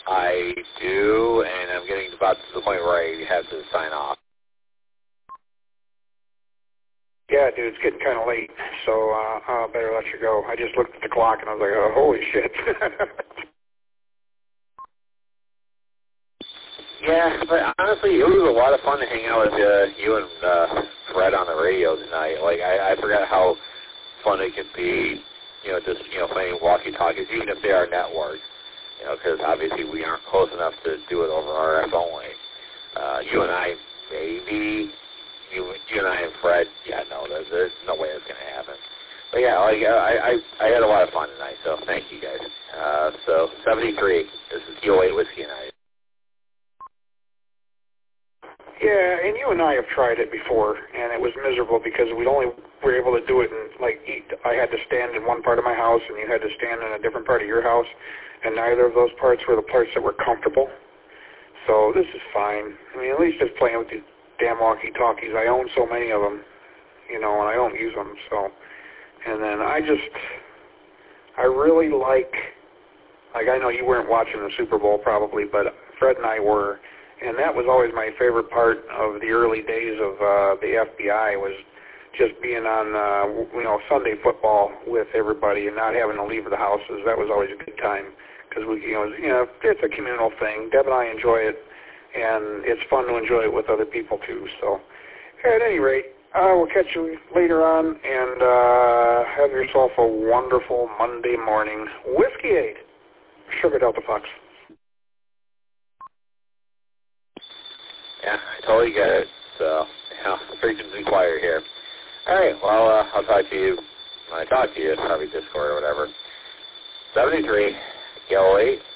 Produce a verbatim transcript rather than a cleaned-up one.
I do, and I'm getting about to the point where I have to sign off. Yeah, dude, it's getting kind of late, so uh, I better let you go. I just looked at the clock and I was like, oh, holy shit. Yeah, but honestly, it was a lot of fun to hang out with uh, you and uh, Fred on the radio tonight. Like, I, I forgot how fun it could be, you know, just, you know, playing walkie-talkies, even if they are networked, you know, because obviously we aren't close enough to do it over R F only. Uh, you and I, maybe, you, you and I and Fred, yeah, no, there's, there's no way it's going to happen. But yeah, like, I, I, I had a lot of fun tonight, so thank you guys. Uh, so, seventy-three, this is D O eight Whiskey Night. Yeah, and you and I have tried it before, and it was miserable because we only were able to do it and, like, eat. I had to stand in one part of my house, and you had to stand in a different part of your house, and neither of those parts were the parts that were comfortable. So this is fine. I mean, at least just playing with these damn walkie-talkies. I own so many of them, you know, and I don't use them, so. And then I just, I really like, like, I know you weren't watching the Super Bowl probably, but Fred and I were. And that was always my favorite part of the early days of uh, the F B I was just being on, uh, you know, Sunday football with everybody and not having to leave the houses. That was always a good time because we, you know, you know, it's a communal thing. Deb and I enjoy it, and it's fun to enjoy it with other people too. So, at any rate, uh, we'll catch you later on, and uh, have yourself a wonderful Monday morning. Whiskey Aid, Sugar Delta Fox. Yeah, I totally get it. So, yeah, preaching to the choir here. All right, well, uh, I'll talk to you when I talk to you, probably Discord or whatever. seventy-three, D O eight.